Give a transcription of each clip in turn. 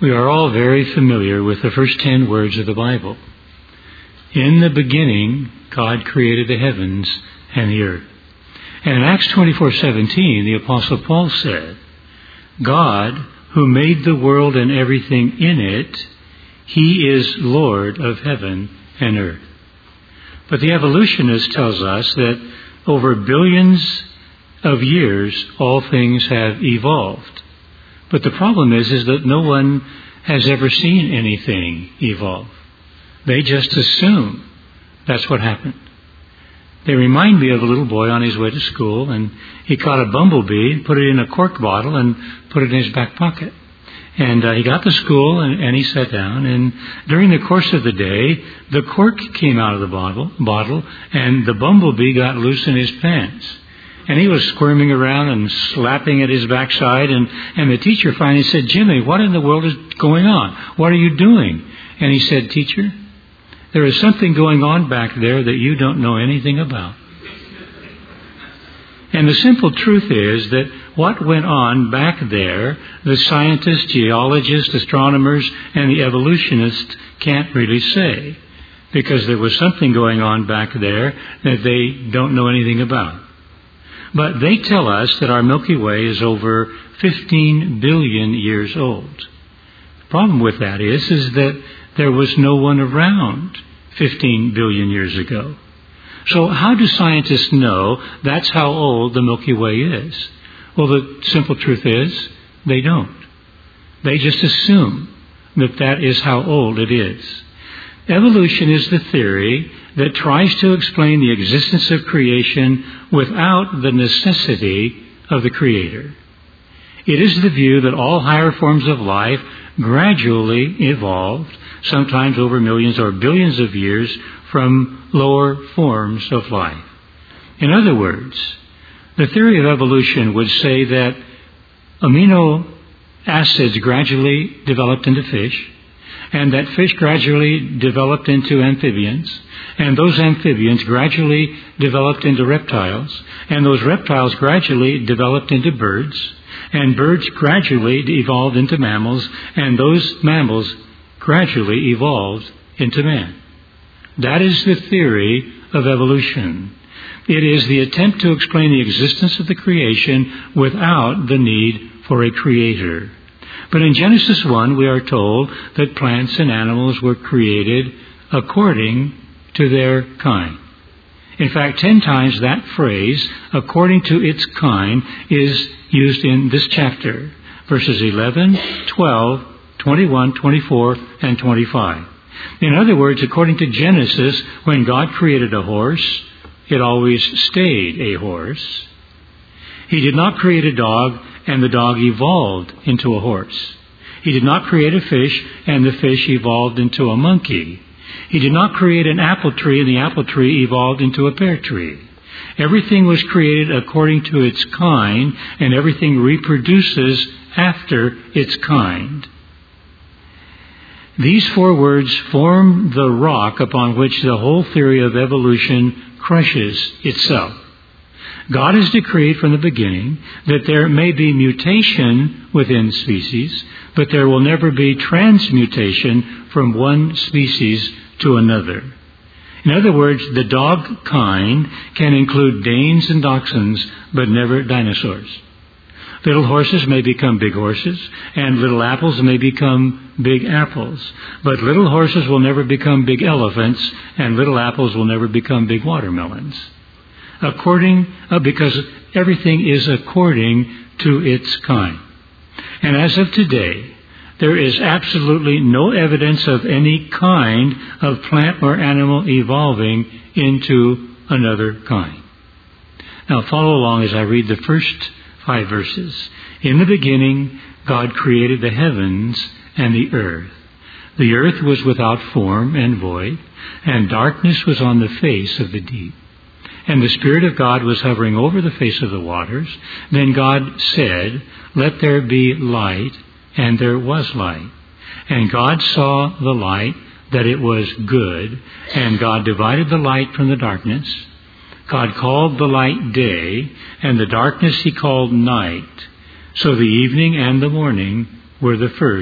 We are all very familiar with the first 10 words of the Bible. In the beginning, God created the heavens and the earth. And in Acts 24:17, the Apostle Paul said, God, who made the world and everything in it, He is Lord of heaven and earth. But the evolutionist tells us that over billions of years, all things have evolved. But the problem is that no one has ever seen anything evolve. They just assume that's what happened. They remind me of a little boy on his way to school, and he caught a bumblebee, put it in a cork bottle, and put it in his back pocket. And he got to school, and he sat down, and during the course of the day, the cork came out of the bottle, and the bumblebee got loose in his pants. And he was squirming around and slapping at his backside, and the teacher finally said, Jimmy, what in the world is going on? What are you doing? And he said, Teacher, there is something going on back there that you don't know anything about. And the simple truth is that what went on back there, the scientists, geologists, astronomers, and the evolutionists can't really say, because there was something going on back there that they don't know anything about. But they tell us that our Milky Way is over 15 billion years old. The problem with that is that there was no one around 15 billion years ago. So how do scientists know that's how old the Milky Way is? Well, the simple truth is they don't. They just assume that that is how old it is. Evolution is the theory that tries to explain the existence of creation without the necessity of the Creator. It is the view that all higher forms of life gradually evolved, sometimes over millions or billions of years, from lower forms of life. In other words, the theory of evolution would say that amino acids gradually developed into fish, and that fish gradually developed into amphibians, and those amphibians gradually developed into reptiles, and those reptiles gradually developed into birds, and birds gradually evolved into mammals, and those mammals gradually evolved into man. That is the theory of evolution. It is the attempt to explain the existence of the creation without the need for a creator. But in Genesis 1, we are told that plants and animals were created according to their kind. In fact, 10 times that phrase, according to its kind, is used in this chapter. Verses 11, 12, 21, 24, and 25. In other words, according to Genesis, when God created a horse, it always stayed a horse. He did not create a dog, and the dog evolved into a horse. He did not create a fish, and the fish evolved into a monkey. He did not create an apple tree, and the apple tree evolved into a pear tree. Everything was created according to its kind, and everything reproduces after its kind. These 4 words form the rock upon which the whole theory of evolution crushes itself. God has decreed from the beginning that there may be mutation within species, but there will never be transmutation from one species to another. In other words, the dog kind can include Danes and Dachshunds, but never dinosaurs. Little horses may become big horses, and little apples may become big apples. But little horses will never become big elephants, and little apples will never become big watermelons. Because everything is according to its kind. And as of today, there is absolutely no evidence of any kind of plant or animal evolving into another kind. Now follow along as I read the first 5 verses. In the beginning, God created the heavens and the earth. The earth was without form and void, and darkness was on the face of the deep. And the Spirit of God was hovering over the face of the waters. Then God said, "Let there be light," and there was light. And God saw the light, that it was good, and God divided the light from the darkness. God called the light day, and the darkness He called night. So the evening and the morning were the first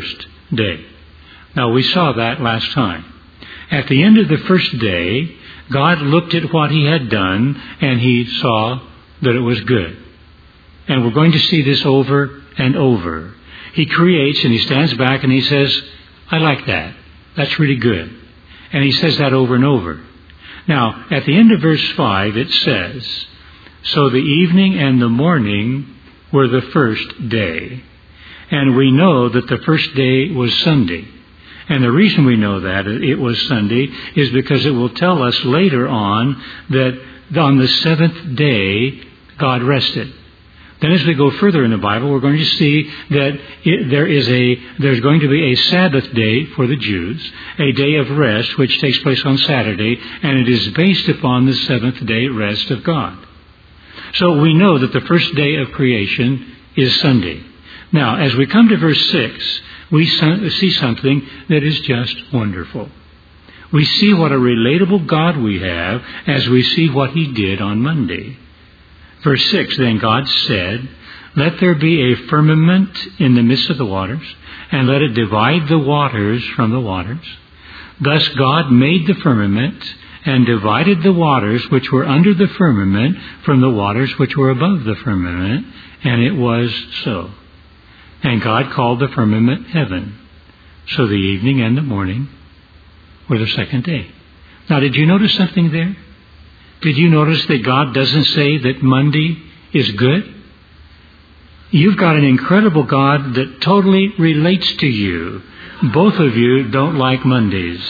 day. Now, we saw that last time. At the end of the first day, God looked at what he had done, and he saw that it was good. And we're going to see this over and over. He creates, and he stands back, and he says, I like that. That's really good. And he says that over and over. Now, at the end of verse 5, it says, so the evening and the morning were the first day. And we know that the first day was Sunday. And the reason we know that it was Sunday is because it will tell us later on that on the seventh day, God rested. Then as we go further in the Bible, we're going to see that there's going to be a Sabbath day for the Jews, a day of rest which takes place on Saturday, and it is based upon the seventh day rest of God. So we know that the first day of creation is Sunday. Now, as we come to verse 6, we see something that is just wonderful. We see what a relatable God we have as we see what he did on Monday. Verse 6, then God said, let there be a firmament in the midst of the waters, and let it divide the waters from the waters. Thus God made the firmament, and divided the waters which were under the firmament from the waters which were above the firmament, and it was so. And God called the firmament heaven. So the evening and the morning were the second day. Now, did you notice something there? Did you notice that God doesn't say that Monday is good? You've got an incredible God that totally relates to you. Both of you don't like Mondays.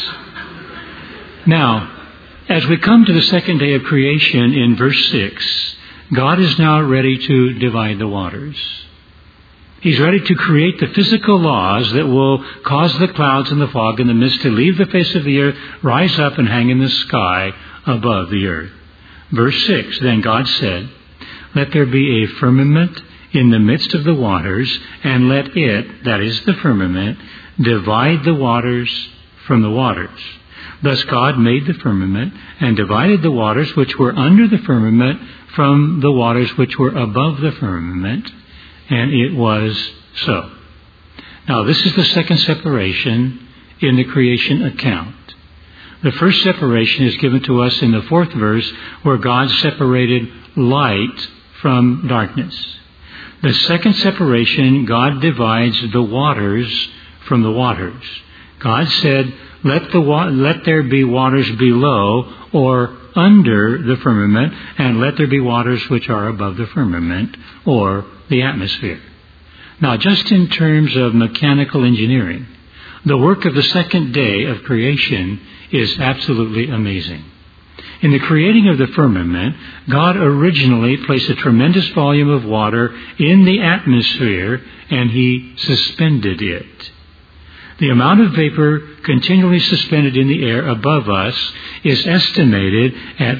Now, as we come to the second day of creation in verse 6, God is now ready to divide the waters. He's ready to create the physical laws that will cause the clouds and the fog and the mist to leave the face of the earth, rise up and hang in the sky above the earth. Verse 6, then God said, let there be a firmament in the midst of the waters, and let it, that is the firmament, divide the waters from the waters. Thus God made the firmament, and divided the waters which were under the firmament from the waters which were above the firmament. And it was so. Now, this is the second separation in the creation account. The first separation is given to us in the 4th verse, where God separated light from darkness. The second separation, God divides the waters from the waters. God said, let there be waters below or under the firmament, and let there be waters which are above the firmament, or the atmosphere. Now, just in terms of mechanical engineering, the work of the second day of creation is absolutely amazing. In the creating of the firmament, God originally placed a tremendous volume of water in the atmosphere, and he suspended it. The amount of vapor continually suspended in the air above us is estimated at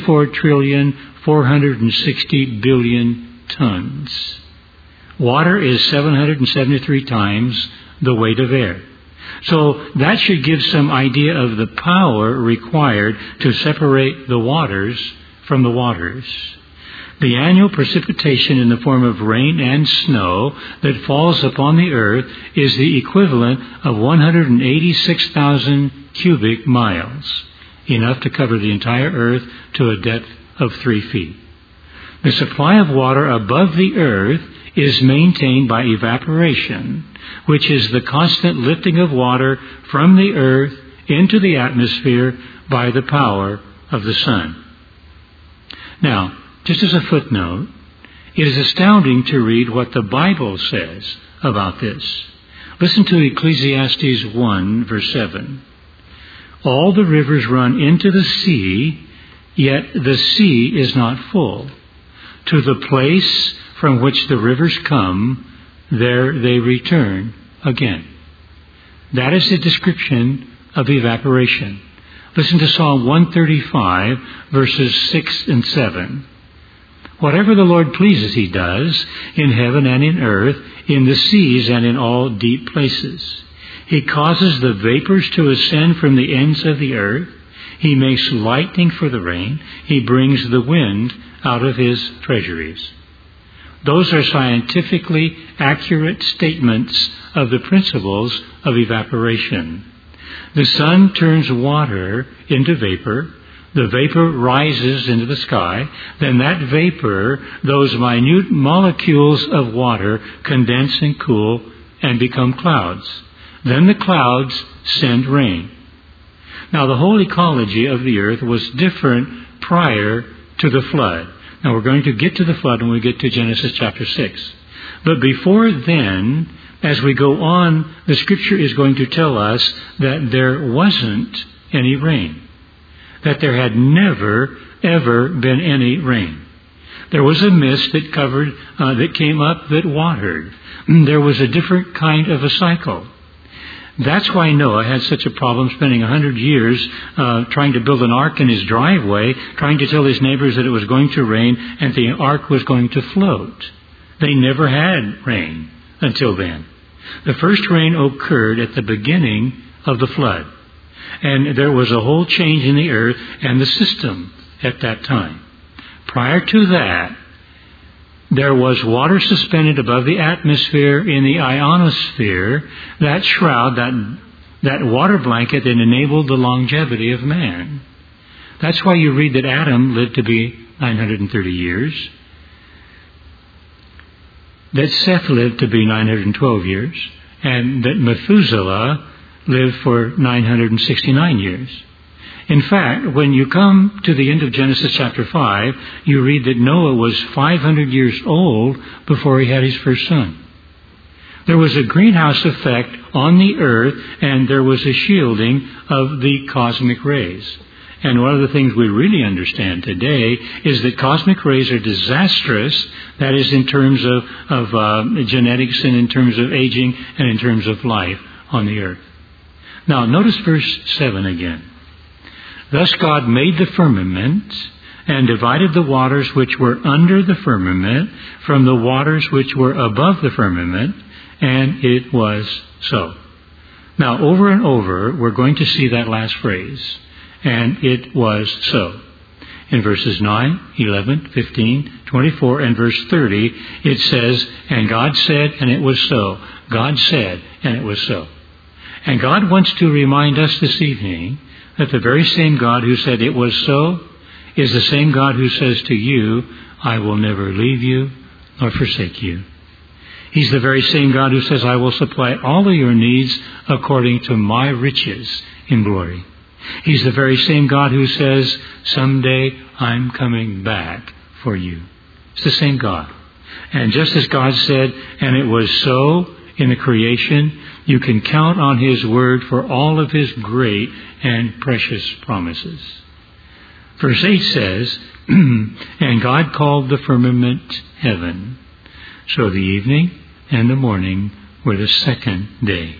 54,460,000,000,000 tons. Water is 773 times the weight of air. So that should give some idea of the power required to separate the waters from the waters. The annual precipitation in the form of rain and snow that falls upon the earth is the equivalent of 186,000 cubic miles, enough to cover the entire earth to a depth of 3 feet. The supply of water above the earth is maintained by evaporation, which is the constant lifting of water from the earth into the atmosphere by the power of the sun. Now, just as a footnote, it is astounding to read what the Bible says about this. Listen to Ecclesiastes 1, verse 7. All the rivers run into the sea, yet the sea is not full. To the place from which the rivers come, there they return again. That is the description of evaporation. Listen to Psalm 135, verses 6 and 7. Whatever the Lord pleases he does, in heaven and in earth, in the seas and in all deep places. He causes the vapors to ascend from the ends of the earth. He makes lightning for the rain. He brings the wind out of his treasuries. Those are scientifically accurate statements of the principles of evaporation. The sun turns water into vapor. The vapor rises into the sky. Then that vapor, those minute molecules of water, condense and cool and become clouds. Then the clouds send rain. Now, the whole ecology of the earth was different prior to the flood. Now, we're going to get to the flood when we get to Genesis chapter 6. But before then, as we go on, the Scripture is going to tell us that there wasn't any rain. That there had never, ever been any rain. There was a mist that covered, that came up that watered. There was a different kind of a cycle. That's why Noah had such a problem spending 100 years trying to build an ark in his driveway, trying to tell his neighbors that it was going to rain and the ark was going to float. They never had rain until then. The first rain occurred at the beginning of the flood. And there was a whole change in the earth and the system at that time. Prior to that, there was water suspended above the atmosphere in the ionosphere, that shroud, that water blanket that enabled the longevity of man. That's why you read that Adam lived to be 930 years, that Seth lived to be 912 years, and that Methuselah lived for 969 years. In fact, when you come to the end of Genesis chapter 5, you read that Noah was 500 years old before he had his first son. There was a greenhouse effect on the earth, and there was a shielding of the cosmic rays. And one of the things we really understand today is that cosmic rays are disastrous, that is in terms of genetics and in terms of aging and in terms of life on the earth. Now, notice verse 7 again. Thus God made the firmament and divided the waters which were under the firmament from the waters which were above the firmament, and it was so. Now, over and over, we're going to see that last phrase, and it was so. In verses 9, 11, 15, 24, and verse 30, it says, and God said, and it was so. God said, and it was so. And God wants to remind us this evening that the very same God who said it was so is the same God who says to you, I will never leave you nor forsake you. He's the very same God who says, I will supply all of your needs according to my riches in glory. He's the very same God who says, someday I'm coming back for you. It's the same God. And just as God said, and it was so in the creation, you can count on His word for all of His great and precious promises. Verse 8 says, and God called the firmament heaven. So the evening and the morning were the second day.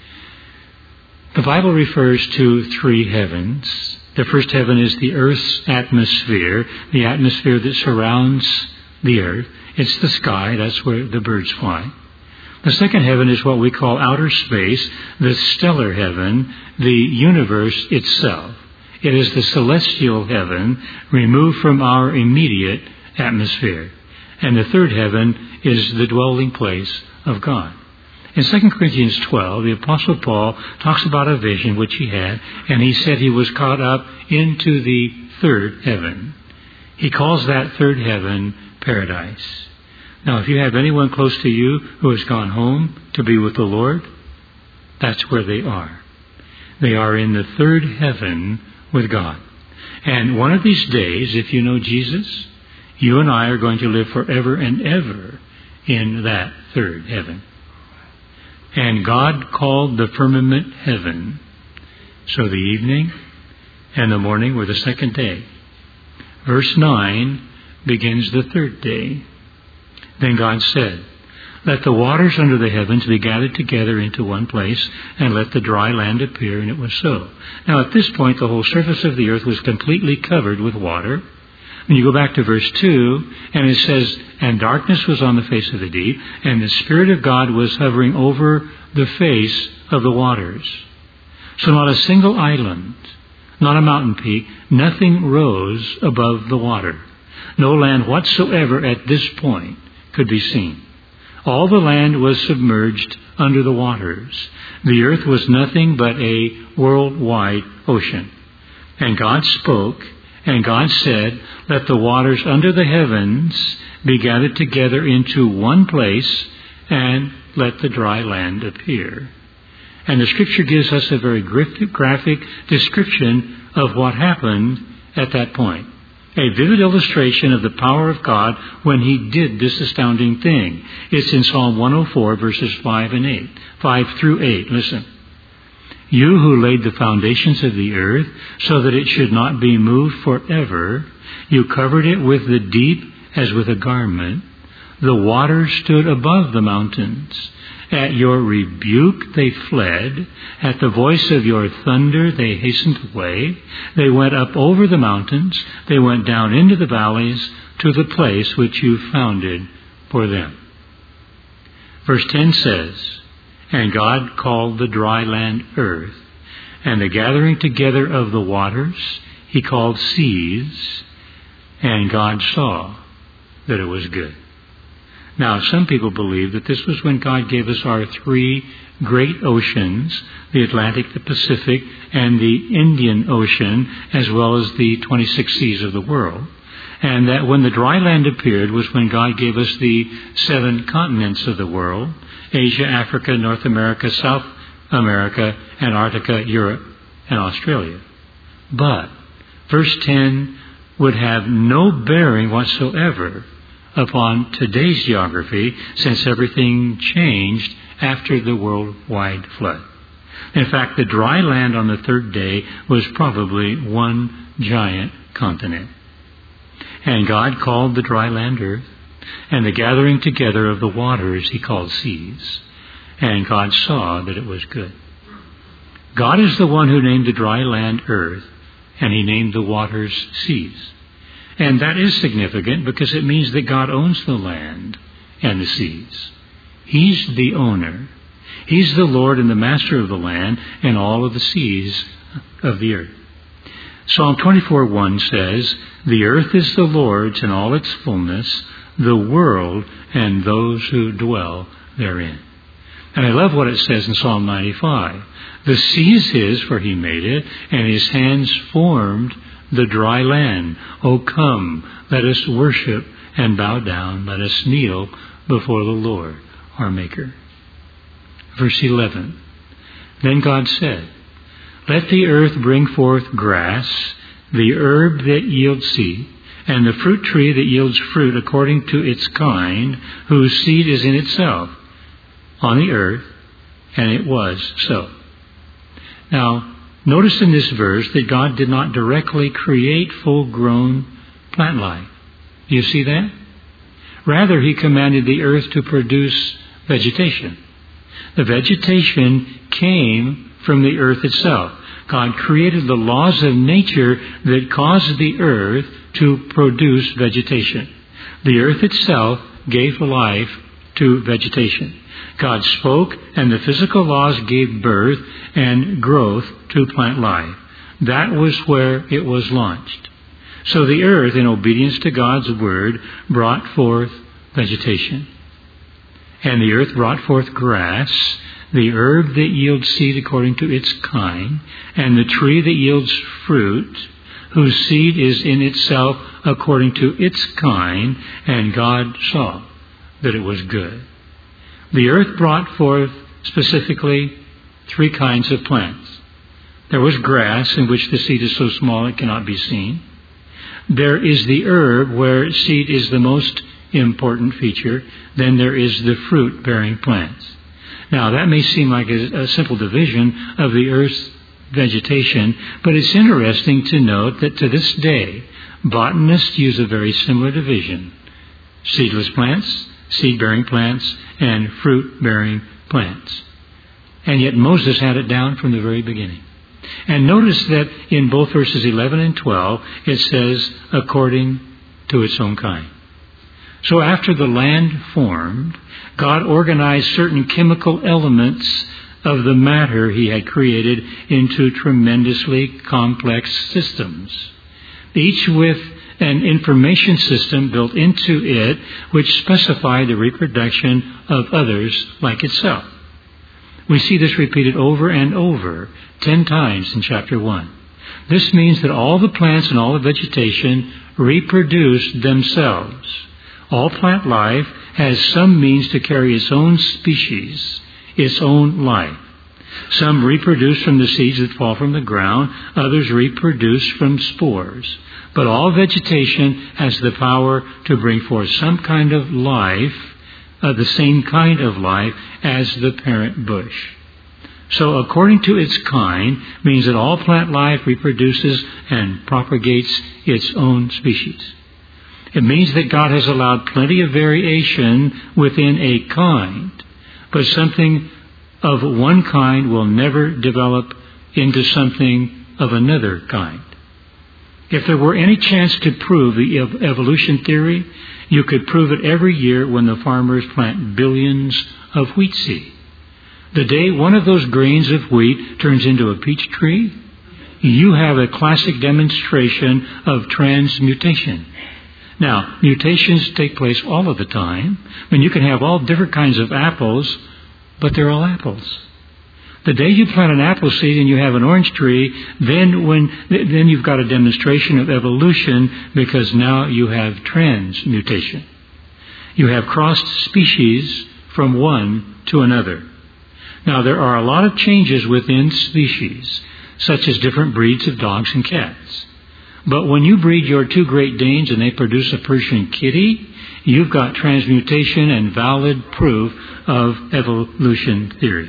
The Bible refers to three heavens. The first heaven is the earth's atmosphere, the atmosphere that surrounds the earth. It's the sky. That's where the birds fly. The second heaven is what we call outer space, the stellar heaven, the universe itself. It is the celestial heaven removed from our immediate atmosphere. And the third heaven is the dwelling place of God. In 2 Corinthians 12, the Apostle Paul talks about a vision which he had, and he said he was caught up into the third heaven. He calls that third heaven paradise. Now, if you have anyone close to you who has gone home to be with the Lord, that's where they are. They are in the third heaven with God. And one of these days, if you know Jesus, you and I are going to live forever and ever in that third heaven. And God called the firmament heaven. So the evening and the morning were the second day. Verse 9 begins the third day. Then God said, let the waters under the heavens be gathered together into one place, and let the dry land appear, and it was so. Now at this point, the whole surface of the earth was completely covered with water. And you go back to verse 2, and it says, and darkness was on the face of the deep, and the Spirit of God was hovering over the face of the waters. So not a single island, not a mountain peak, nothing rose above the water. No land whatsoever at this point could be seen. All the land was submerged under the waters. The earth was nothing but a worldwide ocean. And God spoke, and God said, "Let the waters under the heavens be gathered together into one place, and let the dry land appear." And the Scripture gives us a very graphic description of what happened at that point. A vivid illustration of the power of God when He did this astounding thing. It's in Psalm 104, verses 5 through 8. Listen. "You who laid the foundations of the earth so that it should not be moved forever, you covered it with the deep as with a garment. The waters stood above the mountains. At your rebuke they fled. At the voice of your thunder they hastened away. They went up over the mountains. They went down into the valleys to the place which you founded for them." Verse 10 says, "And God called the dry land earth, and the gathering together of the waters He called seas, and God saw that it was good." Now, some people believe that this was when God gave us our three great oceans, the Atlantic, the Pacific, and the Indian Ocean, as well as the 26 seas of the world. And that when the dry land appeared was when God gave us the 7 continents of the world: Asia, Africa, North America, South America, Antarctica, Europe, and Australia. But verse 10 would have no bearing whatsoever upon today's geography, since everything changed after the worldwide flood. In fact, the dry land on the third day was probably one giant continent. And God called the dry land earth, and the gathering together of the waters He called seas. And God saw that it was good. God is the one who named the dry land earth, and He named the waters seas. And that is significant because it means that God owns the land and the seas. He's the owner. He's the Lord and the master of the land and all of the seas of the earth. Psalm 24:1 says, "The earth is the Lord's and all its fullness, the world and those who dwell therein." And I love what it says in Psalm 95. "The sea is His, for He made it, and His hands formed the dry land. O come, let us worship and bow down. Let us kneel before the Lord, our Maker." Verse 11. "Then God said, Let the earth bring forth grass, the herb that yields seed, and the fruit tree that yields fruit according to its kind, whose seed is in itself on the earth. And it was so." Now, notice in this verse that God did not directly create full-grown plant life. Do you see that? Rather, He commanded the earth to produce vegetation. The vegetation came from the earth itself. God created the laws of nature that caused the earth to produce vegetation. The earth itself gave life to vegetation. God spoke, and the physical laws gave birth and growth to plant life. That was where it was launched. So the earth, in obedience to God's word, brought forth vegetation. And the earth brought forth grass, the herb that yields seed according to its kind, and the tree that yields fruit, whose seed is in itself according to its kind, and God saw that it was good. The earth brought forth specifically 3 kinds of plants. There was grass, in which the seed is so small it cannot be seen. There is the herb, where seed is the most important feature. Then there is the fruit-bearing plants. Now, that may seem like a simple division of the earth's vegetation, but it's interesting to note that to this day, botanists use a very similar division: seedless plants, seed-bearing plants, and fruit-bearing plants. And yet Moses had it down from the very beginning. And notice that in both verses 11 and 12, it says, according to its own kind. So after the land formed, God organized certain chemical elements of the matter He had created into tremendously complex systems, each with an information system built into it which specified the reproduction of others like itself. We see this repeated over and over 10 times in chapter 1. This means that all the plants and all the vegetation reproduce themselves. All plant life has some means to carry its own species, its own life. Some reproduce from the seeds that fall from the ground, others reproduce from spores. But all vegetation has the power to bring forth some kind of life, the same kind of life as the parent bush. So according to its kind means that all plant life reproduces and propagates its own species. It means that God has allowed plenty of variation within a kind, but something of one kind will never develop into something of another kind. If there were any chance to prove the evolution theory, you could prove it every year when the farmers plant billions of wheat seed. The day one of those grains of wheat turns into a peach tree, you have a classic demonstration of transmutation. Now, mutations take place all of the time. I mean, you can have all different kinds of apples, but they're all apples. The day you plant an apple seed and you have an orange tree, then you've got a demonstration of evolution, because now you have transmutation. You have crossed species from one to another. Now, there are a lot of changes within species, such as different breeds of dogs and cats. But when you breed your 2 Great Danes and they produce a Persian kitty, you've got transmutation and valid proof of evolution theory.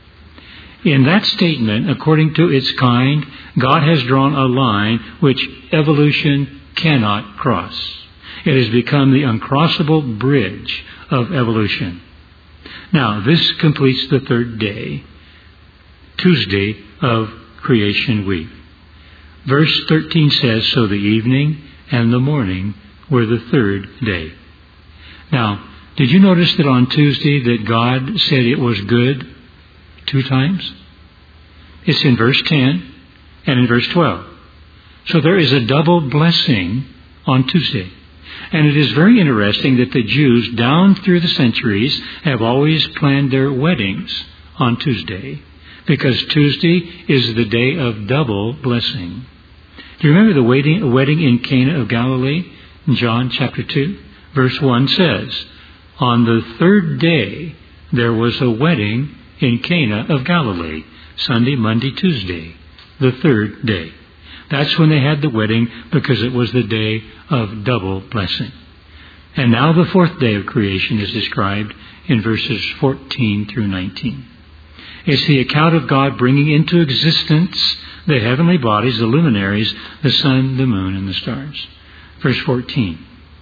In that statement, according to its kind, God has drawn a line which evolution cannot cross. It has become the uncrossable bridge of evolution. Now, this completes the 3rd day, Tuesday of creation week. Verse 13 says, "So the evening and the morning were the 3rd day." Now, did you notice that on Tuesday that God said it was good 2 times? It's in verse 10 and in verse 12. So there is a double blessing on Tuesday. And it is very interesting that the Jews down through the centuries have always planned their weddings on Tuesday, because Tuesday is the day of double blessing. Do you remember the wedding in Cana of Galilee? In John chapter 2, verse 1 says, "On the 3rd day there was a wedding in Cana of Galilee." Sunday, Monday, Tuesday, the 3rd day. That's when they had the wedding, because it was the day of double blessing. And now the 4th day of creation is described in verses 14 through 19. It's the account of God bringing into existence the heavenly bodies, the luminaries, the sun, the moon, and the stars. Verse 14.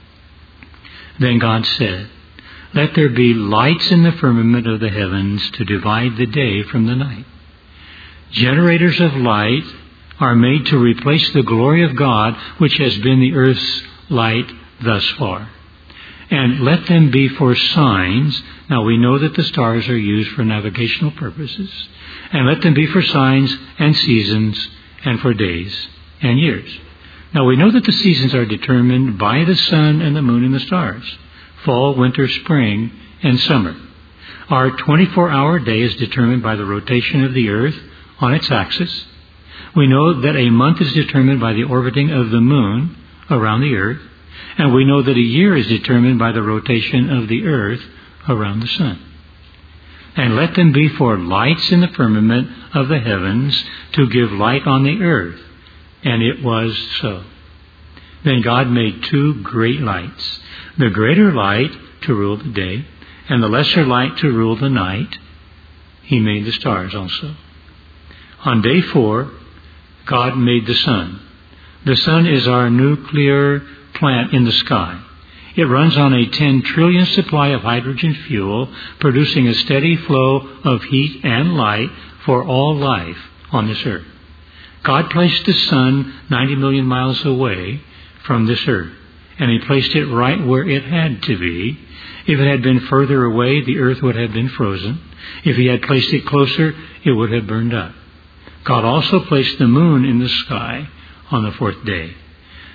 "Then God said, 'Let there be lights in the firmament of the heavens to divide the day from the night.' Generators of light are made to replace the glory of God, which has been the earth's light thus far. And let them be for signs." Now we know that the stars are used for navigational purposes. "And let them be for signs and seasons and for days and years." Now we know that the seasons are determined by the sun and the moon and the stars. Fall, winter, spring, and summer. Our 24-hour day is determined by the rotation of the earth on its axis. We know that a month is determined by the orbiting of the moon around the earth. And we know that a year is determined by the rotation of the earth around the sun. "And let them be for lights in the firmament of the heavens to give light on the earth." And it was so. Then God made 2 great lights, the greater light to rule the day, and the lesser light to rule the night. He made the stars also. On day 4, God made the sun. The sun is our nuclear plant in the sky. It runs on a 10 trillion supply of hydrogen fuel, producing a steady flow of heat and light for all life on this earth. God placed the sun 90 million miles away from this earth, and He placed it right where it had to be. If it had been further away, the earth would have been frozen. If He had placed it closer, it would have burned up. God also placed the moon in the sky on the 4th day.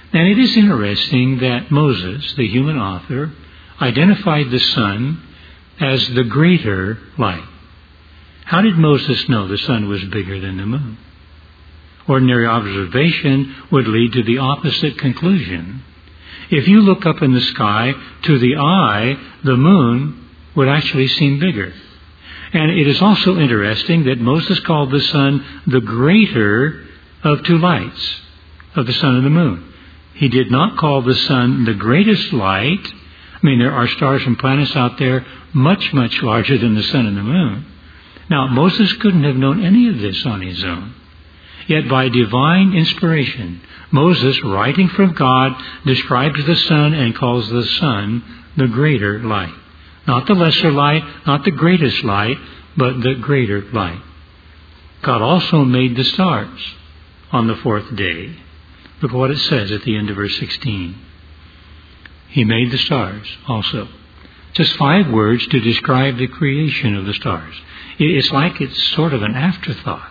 And it is interesting that Moses, the human author, identified the sun as the greater light. How did Moses know the sun was bigger than the moon? Ordinary observation would lead to the opposite conclusion. If you look up in the sky, to the eye, the moon would actually seem bigger. And it is also interesting that Moses called the sun the greater of two lights, of the sun and the moon. He did not call the sun the greatest light. I mean, there are stars and planets out there much, much larger than the sun and the moon. Now, Moses couldn't have known any of this on his own. Yet by divine inspiration, Moses, writing from God, describes the sun and calls the sun the greater light. Not the lesser light, not the greatest light, but the greater light. God also made the stars on the fourth day. Look what it says at the end of verse 16. He made the stars also. Just 5 words to describe the creation of the stars. It's like it's sort of an afterthought.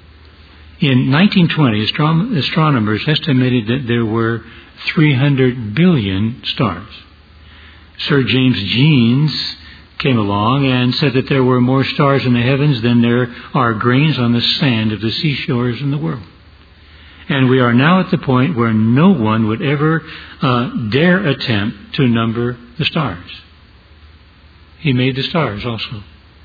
In 1920, astronomers estimated that there were 300 billion stars. Sir James Jeans came along and said that there were more stars in the heavens than there are grains on the sand of the seashores in the world. And we are now at the point where no one would ever dare attempt to number the stars. He made the stars also.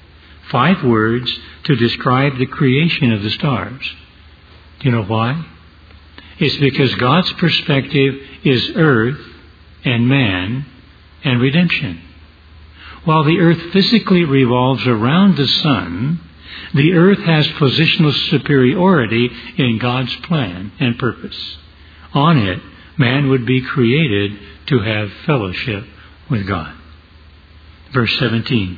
5 words to describe the creation of the stars. Do you know why? It's because God's perspective is earth and man and redemption. While the earth physically revolves around the sun, the earth has positional superiority in God's plan and purpose. On it, man would be created to have fellowship with God. Verse 17.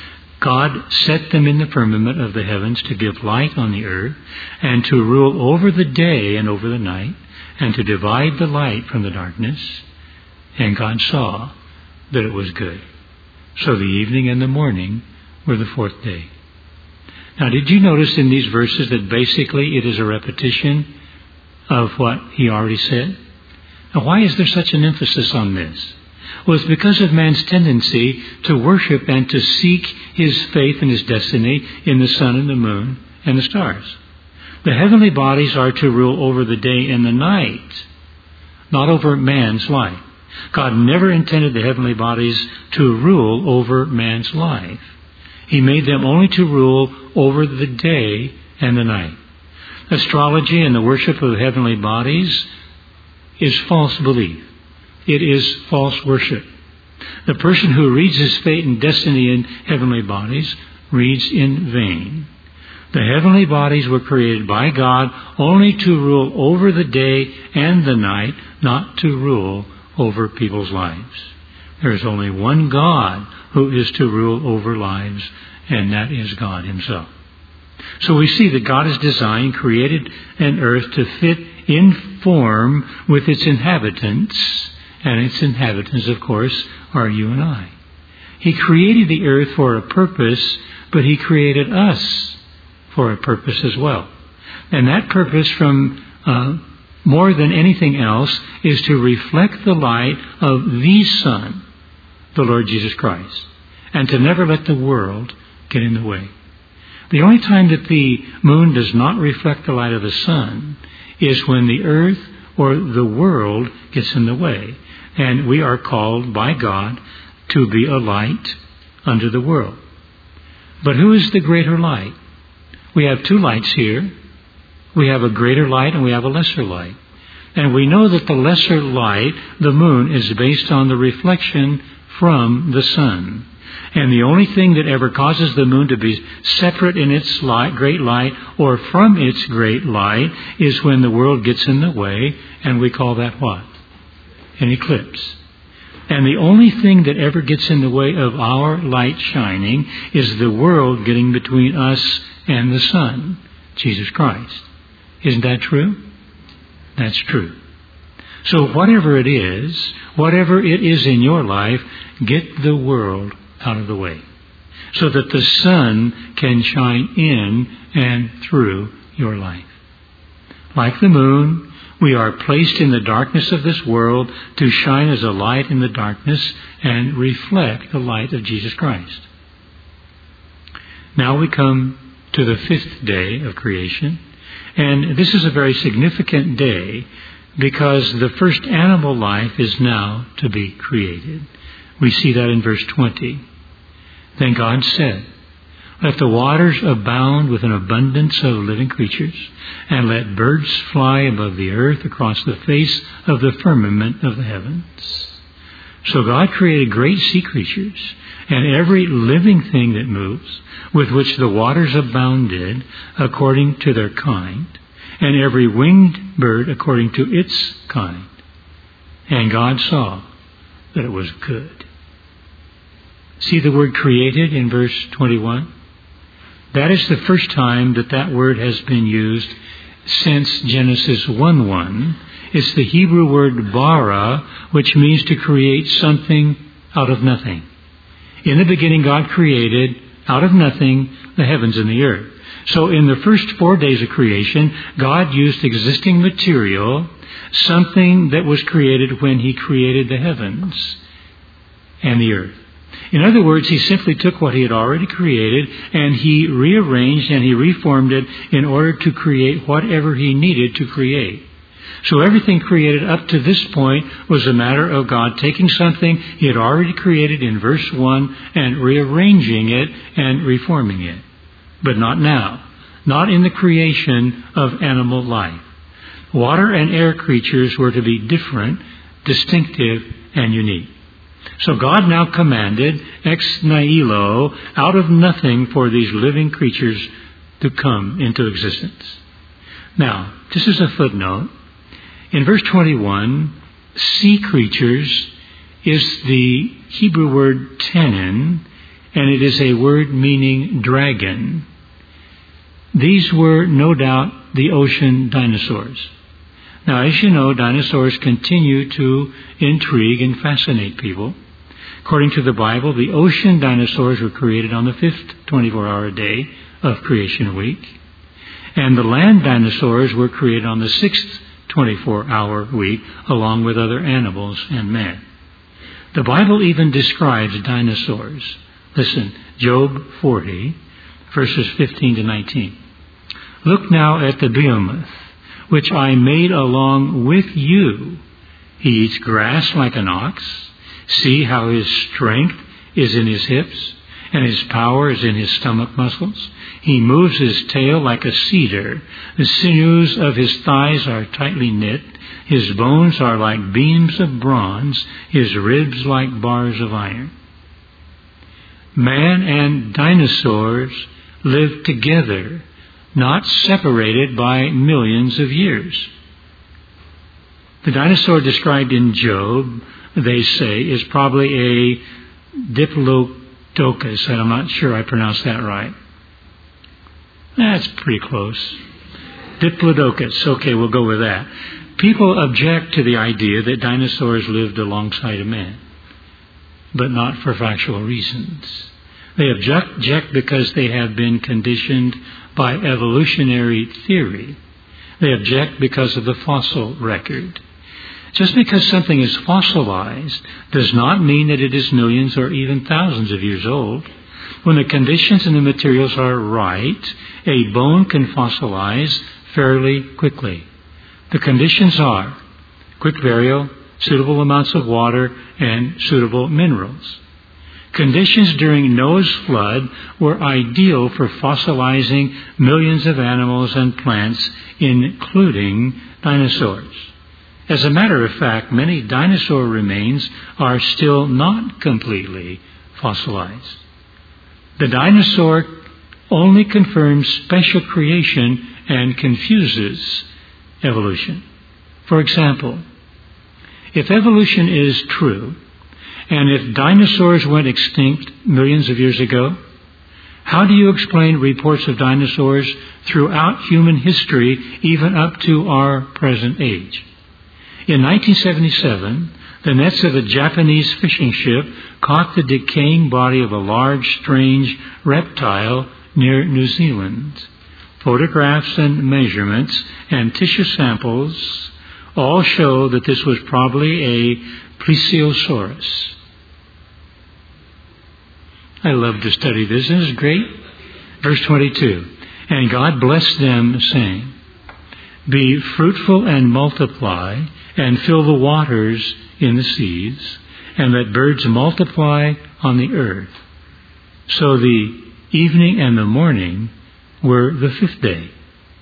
God set them in the firmament of the heavens to give light on the earth, and to rule over the day and over the night, and to divide the light from the darkness. And God saw that it was good. So the evening and the morning were the fourth day. Now, did you notice in these verses that basically it is a repetition of what he already said? Now, why is there such an emphasis on this? Well, it's because of man's tendency to worship and to seek his faith and his destiny in the sun and the moon and the stars. The heavenly bodies are to rule over the day and the night, not over man's life. God never intended the heavenly bodies to rule over man's life. He made them only to rule over the day and the night. Astrology and the worship of heavenly bodies is false belief. It is false worship. The person who reads his fate and destiny in heavenly bodies reads in vain. The heavenly bodies were created by God only to rule over the day and the night, not to rule over people's lives. There is only one God who is to rule over lives, and that is God himself. So we see that God has designed, created an earth to fit in form with its inhabitants, and its inhabitants, of course, are you and I. He created the earth for a purpose, but he created us for a purpose as well. And that purpose, from more than anything else, is to reflect the light of the Son, the Lord Jesus Christ, and to never let the world get in the way. The only time that the moon does not reflect the light of the sun is when the earth or the world gets in the way. And we are called by God to be a light unto the world. But who is the greater light? We have 2 lights here. We have a greater light and we have a lesser light. And we know that the lesser light, the moon, is based on the reflection from the sun. And the only thing that ever causes the moon to be separate in its light, great light, or from its great light, is when the world gets in the way, and we call that what? An eclipse. And the only thing that ever gets in the way of our light shining is the world getting between us and the sun, Jesus Christ. Isn't that true? That's true. So whatever it is in your life, get the world out of the way, so that the sun can shine in and through your life. Like the moon, We are placed in the darkness of this world to shine as a light in the darkness and reflect the light of Jesus Christ. Now we come to the 5th day of creation, and this is a very significant day because the first animal life is now to be created. We see that in verse 20. Then God said, "Let the waters abound with an abundance of living creatures, and let birds fly above the earth across the face of the firmament of the heavens." So God created great sea creatures, and every living thing that moves, with which the waters abounded according to their kind, and every winged bird according to its kind. And God saw that it was good. See the word created in verse 21? That is the first time that word has been used since Genesis 1:1. It's the Hebrew word bara, which means to create something out of nothing. In the beginning, God created out of nothing the heavens and the earth. So in the first 4 days of creation, God used existing material, something that was created when He created the heavens and the earth. In other words, He simply took what He had already created and He rearranged and He reformed it in order to create whatever He needed to create. So everything created up to this point was a matter of God taking something He had already created in verse 1 and rearranging it and reforming it. But not now. Not in the creation of animal life. Water and air creatures were to be different, distinctive, and unique. So God now commanded ex nihilo, out of nothing, for these living creatures to come into existence. Now, this is a footnote. In verse 21, sea creatures is the Hebrew word tenin, and it is a word meaning dragon. These were no doubt the ocean dinosaurs. Now, as you know, dinosaurs continue to intrigue and fascinate people. According to the Bible, the ocean dinosaurs were created on the 5th 24-hour day of creation week, and the land dinosaurs were created on the 6th 24-hour week, along with other animals and man. The Bible even describes dinosaurs. Listen, Job 40, verses 15 to 19. "Look now at the behemoth, which I made along with you. He eats grass like an ox. See how his strength is in his hips, and his power is in his stomach muscles. He moves his tail like a cedar. The sinews of his thighs are tightly knit. His bones are like beams of bronze, his ribs like bars of iron." Man and dinosaurs lived together, not separated by millions of years. The dinosaur described in Job, they say, is probably a Diplodocus, and I'm not sure I pronounced that right. That's pretty close. Diplodocus. Okay, we'll go with that. People object to the idea that dinosaurs lived alongside of man, but not for factual reasons. They object because they have been conditioned by evolutionary theory. They object because of the fossil record. Just because something is fossilized does not mean that it is millions or even thousands of years old. When the conditions and the materials are right, a bone can fossilize fairly quickly. The conditions are quick burial, suitable amounts of water, and suitable minerals. Conditions during Noah's flood were ideal for fossilizing millions of animals and plants, including dinosaurs. As a matter of fact, many dinosaur remains are still not completely fossilized. The dinosaur only confirms special creation and confuses evolution. For example, if evolution is true, and if dinosaurs went extinct millions of years ago, how do you explain reports of dinosaurs throughout human history, even up to our present age? In 1977, the nets of a Japanese fishing ship caught the decaying body of a large, strange reptile near New Zealand. Photographs and measurements and tissue samples all show that this was probably a plesiosaurus. I love to study this. This is great. Verse 22. And God blessed them, saying, Be fruitful and multiply, and fill the waters in the seas, and let birds multiply on the earth. So the evening and the morning were the fifth day.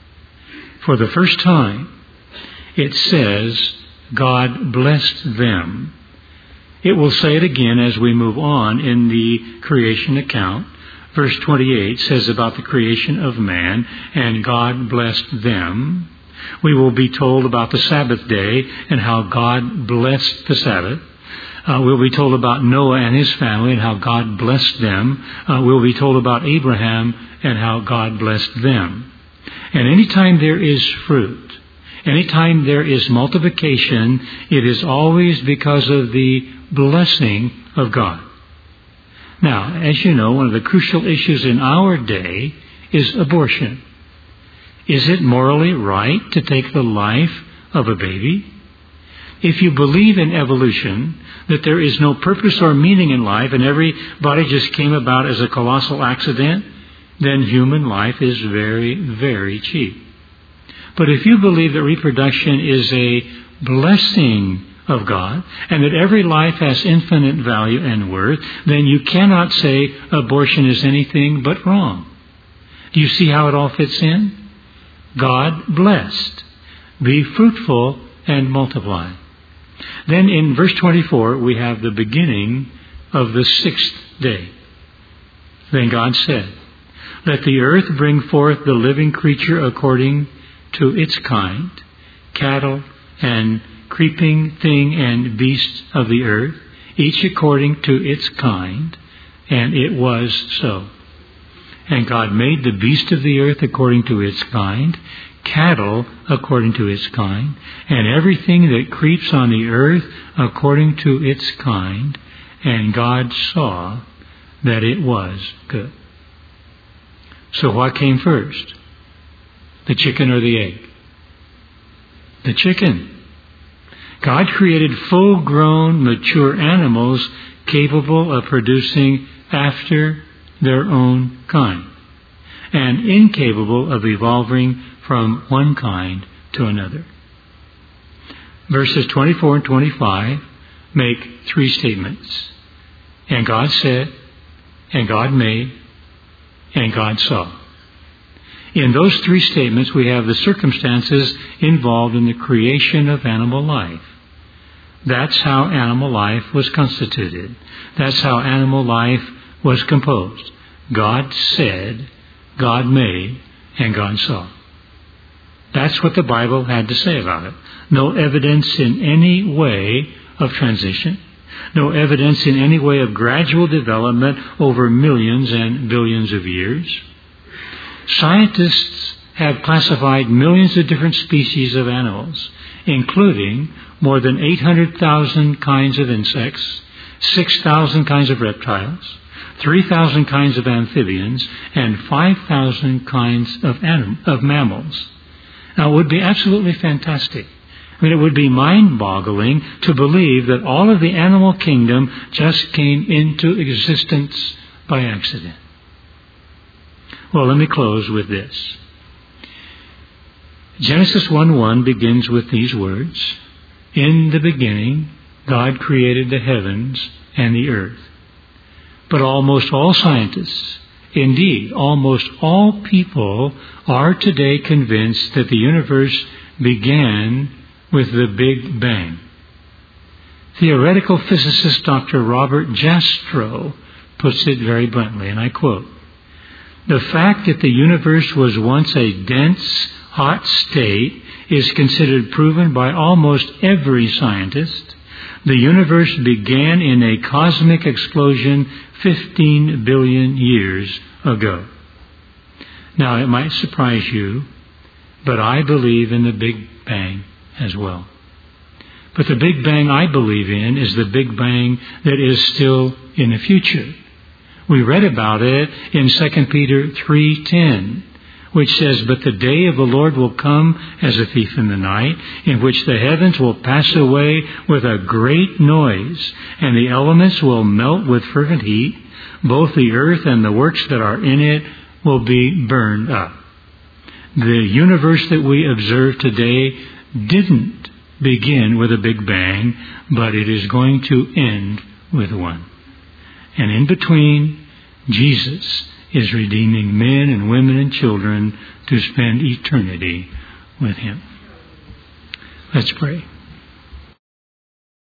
For the first time, it says, God blessed them. It will say it again as we move on in the creation account. Verse 28 says about the creation of man, and God blessed them. We will be told about the Sabbath day and how God blessed the Sabbath. We'll be told about Noah and his family and how God blessed them. We'll be told about Abraham and how God blessed them. And anytime there is fruit, anytime there is multiplication, it is always because of the blessing of God. Now, as you know, one of the crucial issues in our day is abortion. Is it morally right to take the life of a baby? If you believe in evolution, that there is no purpose or meaning in life and everybody just came about as a colossal accident, then human life is very, very cheap. But if you believe that reproduction is a blessing of God, and that every life has infinite value and worth, then you cannot say abortion is anything but wrong. Do you see how it all fits in? God blessed. Be fruitful and multiply. Then in verse 24, we have the beginning of the sixth day. Then God said, Let the earth bring forth the living creature according to its kind, cattle and creeping thing and beast of the earth, each according to its kind. And it was so. And God made the beast of the earth according to its kind, cattle according to its kind, and everything that creeps on the earth according to its kind. And God saw that it was good. So what came first? The chicken or the egg? The chicken. God created full-grown, mature animals capable of producing after their own kind, and incapable of evolving from one kind to another. Verses 24 and 25 make three statements. And God said, and God made, and God saw. In those three statements, we have the circumstances involved in the creation of animal life. That's how animal life was constituted. That's how animal life was composed. God said, God made, and God saw. That's what the Bible had to say about it. No evidence in any way of transition. No evidence in any way of gradual development over millions and billions of years. Scientists have classified millions of different species of animals, including more than 800,000 kinds of insects, 6,000 kinds of reptiles, 3,000 kinds of amphibians, and 5,000 kinds of mammals. Now, it would be absolutely fantastic. I mean, it would be mind-boggling to believe that all of the animal kingdom just came into existence by accident. Well, let me close with this. Genesis 1:1 begins with these words, In the beginning, God created the heavens and the earth. But almost all scientists, indeed, almost all people, are today convinced that the universe began with the Big Bang. Theoretical physicist Dr. Robert Jastrow puts it very bluntly, and I quote, The fact that the universe was once a dense, hot state is considered proven by almost every scientist. The universe began in a cosmic explosion 15 billion years ago. Now, it might surprise you, but I believe in the Big Bang as well. But the Big Bang I believe in is the Big Bang that is still in the future. We read about it in 2 Peter 3:10, which says, "But the day of the Lord will come as a thief in the night, in which the heavens will pass away with a great noise, and the elements will melt with fervent heat. Both the earth and the works that are in it will be burned up." The universe that we observe today didn't begin with a big bang, but it is going to end with one. And in between, Jesus is redeeming men and women and children to spend eternity with Him. Let's pray.